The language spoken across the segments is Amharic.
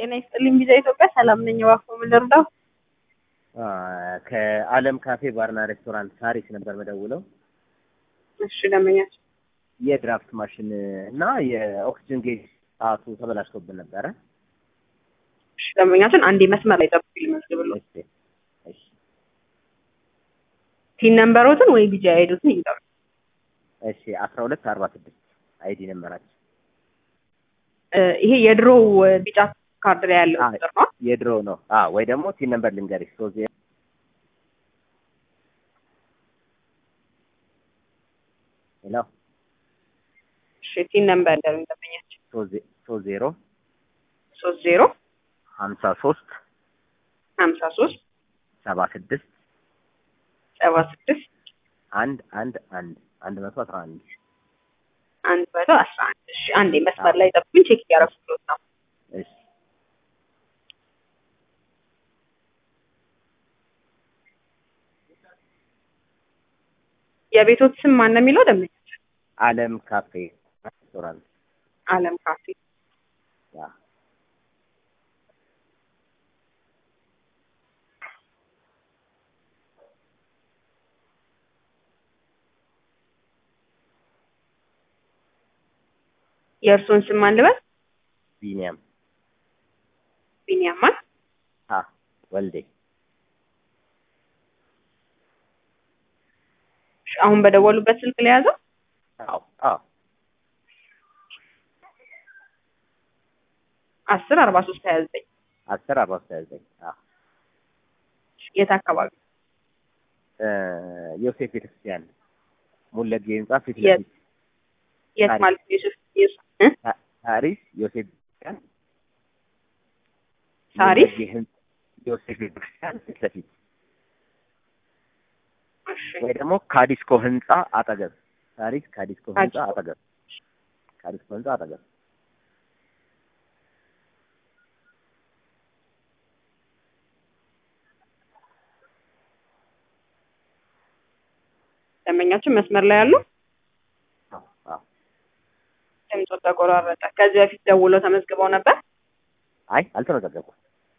ጤና ይስጥልኝ ቪዛ ኢትዮጵያ ሰላም ነኝ። እባክዎ ምን ልርዳው? ከዓለም ካፌ ባርና ሬስቶራንት ሳሪስ ነበር መደውለው። እሺ ደመኛችን የድራፍት ማሽን እና የኦክሲጅን ጌጅ ሰዓቱ ተበላሽቶብን ነበረ። እሺ ደመኛችን አንዴ መስመር ላይ ጠብቁኝ ልመዝግብልዎ። እሺ ቲን ነምበሮትን ወይ ቪዛ አይዲዎትን ይጠሩ። እሺ 1246 አይዲ ነምበራችን። ይሄ የድሮው ቢጫ ካርድ ላይ ያለው ቁጥር ነው? የድሮ ነው። ወይ ደግሞ ቲን ነምበር ልንገርሽ 30 ሄሎ እሺ ቲን ነምበር ደመኛችን 30 30 53 53 76 76 111 111 እሺ አንዴ መስመር ላይ ጠብቁኝ ቼክ እያደረኩት ነው። እሺ የቤቶት ስም ማን ነው የሚለው ደመኛችን? ዓለም ካፌ ሬስቶራንት። ዓለም ካፌ የእርሶን ስም ማን ልበል? ቢኒያም ማን? ወልዴ። አሁን በደወሉበት ስልክ ላይ ያዘው? አዎ 104329 104329 የት አካባቢ? ዮሴፍ ቤተክርስቲያን ሙለጌ ህንጻ ፊት ለፊት። የት ማለት ዮሴፍ ሳሪስ ዮሴፍ ቤተክርስቲያን ሳሪስ ዮሴፍ ቤተክርስቲያን ፊት ለፊት ወይ ደግሞ ካዲስኮ ህንጻ አጠገብ። ሳሪስ ካዲስኮ ህንጻ አጠገብ። ደንበኛችን መስመር ላይ ያሉ? ድምፁ ተቆራረጠ። ከዚህ በፊት ደውለው ተመዝግበው ነበር? አይ አልተመዘገብኩም።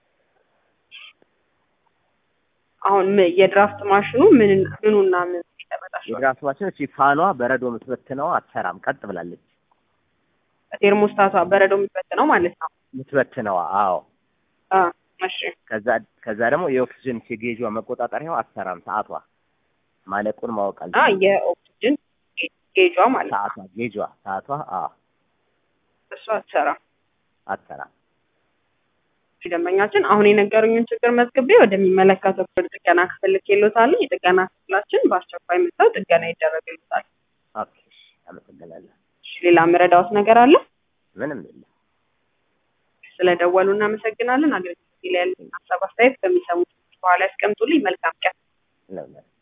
አሁን የድራፍት ማሽኑ ምኑና ምን ተበላሽቷል? የድራፍት ማሽኑ እቺ ፋኗ በረዶ የምትበትነው አትሰራም፣ ቀጥ ብላለች። ቴርሞስታቷ በረዶ የምትበትነው ማለት ነው? የምትበትነው አዎ። እሺ። ከዛ ደግሞ የኦክሲጅን ጌጇ መቆጣጠሪያው አትሰራም፣ ሰዓቷ ማለቁን ማወቅ አለ። የኦክሲጅን ጌጇ ማለት ነው። ሰዓቷ እሷ አትሰራም። ደንበኛችን አሁን የነገሩኝን ችግር መዝግቤ ወደሚመለከተው ጥገና ክፍል ልኬልዎታለሁ። የጥገና ክፍላችን በአስቸኳይ መጥተው ጥገና ይደረግልዎታል። ኦኬ፣ አመሰግናለሁ። ሌላ የምረዳዎት ነገር አለ? ምንም የለም። ስለደወሉ እናመሰግናለን። አገልግሎት ላይ ያለን ሀሳብ አስተያየት በሚሰሙት በኋላ ያስቀምጡልኝ። መልካም ቀን።